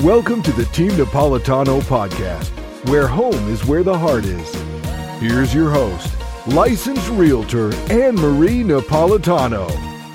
Welcome to the Team Napolitano podcast, where home is where the heart is. Here's your host, licensed realtor Anne-Marie Napolitano.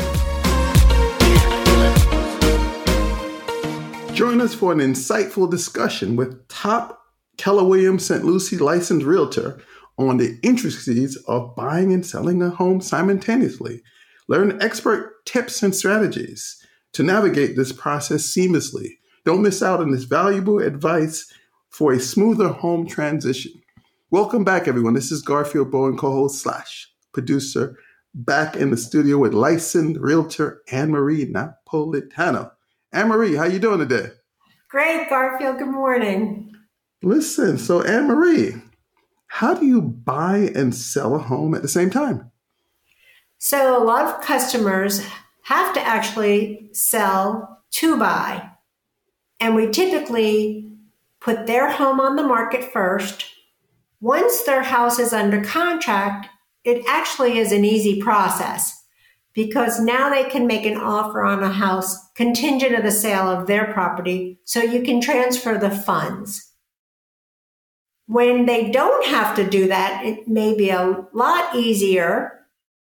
Join us for an insightful discussion with top Keller Williams St. Lucie licensed realtor on the intricacies of buying and selling a home simultaneously. Learn expert tips and strategies to navigate this process seamlessly. Don't miss out on this valuable advice for a smoother home transition. Welcome back, everyone. This is Garfield Bowen, co-host / producer, back in the studio with licensed realtor Anne-Marie Napolitano. Anne-Marie, how you doing today? Great, Garfield. Good morning. Listen, so Anne-Marie, how do you buy and sell a home at the same time? So a lot of customers have to actually sell to buy. And we typically put their home on the market first. Once their house is under contract, it actually is an easy process because now they can make an offer on a house contingent of the sale of their property, so you can transfer the funds. When they don't have to do that, it may be a lot easier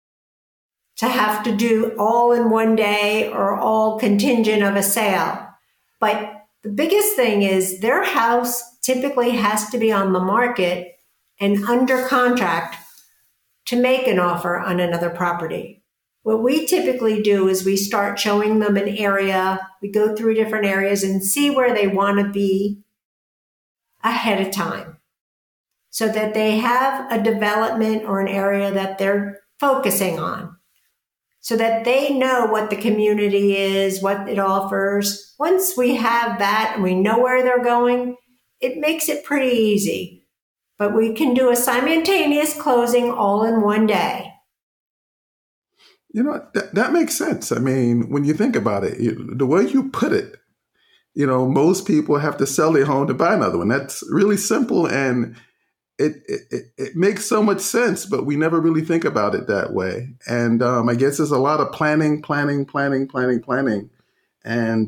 to have to do all in one day or all contingent of a sale. But the biggest thing is their house typically has to be on the market and under contract to make an offer on another property. What we typically do is we start showing them an area. We go through different areas and see where they want to be ahead of time so that they have a development or an area that they're focusing on, so that they know what the community is, what it offers. Once we have that and we know where they're going, it makes it pretty easy. But we can do a simultaneous closing all in one day. You know, that makes sense. I mean, when you think about it, the way you put it, you know, most people have to sell their home to buy another one. That's really simple, and it makes so much sense, but we never really think about it that way. And I guess there's a lot of planning. And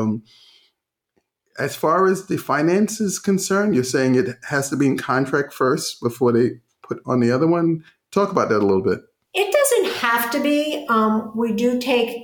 as far as the finances concerned, you're saying it has to be in contract first before they put on the other one. Talk about that a little bit. It doesn't have to be. We do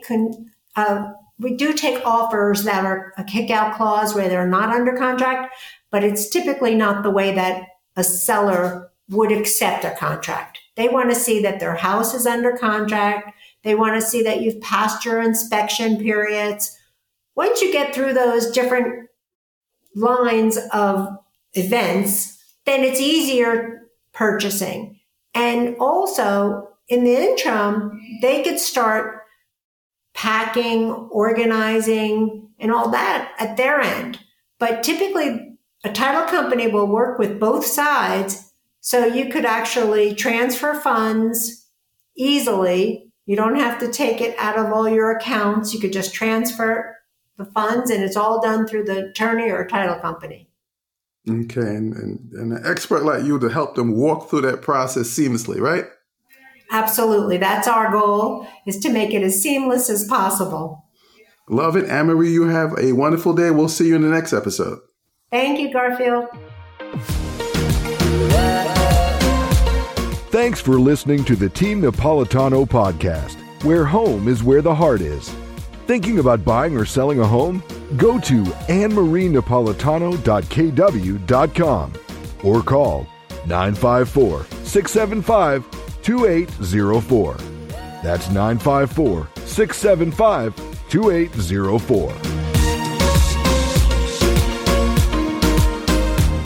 take offers that are a kick-out clause where they're not under contract, but it's typically not the way that a seller would accept a contract. They want to see that their house is under contract. They want to see that you've passed your inspection periods. Once you get through those different lines of events, then it's easier purchasing. And also, in the interim, they could start packing, organizing, and all that at their end. But typically, a title company will work with both sides, so you could actually transfer funds easily. You don't have to take it out of all your accounts. You could just transfer the funds, and it's all done through the attorney or title company. Okay, and an expert like you to help them walk through that process seamlessly, right? Absolutely. That's our goal, is to make it as seamless as possible. Love it. Anne-Marie, you have a wonderful day. We'll see you in the next episode. Thank you, Garfield. Thanks for listening to the Team Napolitano podcast, where home is where the heart is. Thinking about buying or selling a home? Go to annemariinapolitano.kw.com or call 954-675-2804. That's 954-675-2804.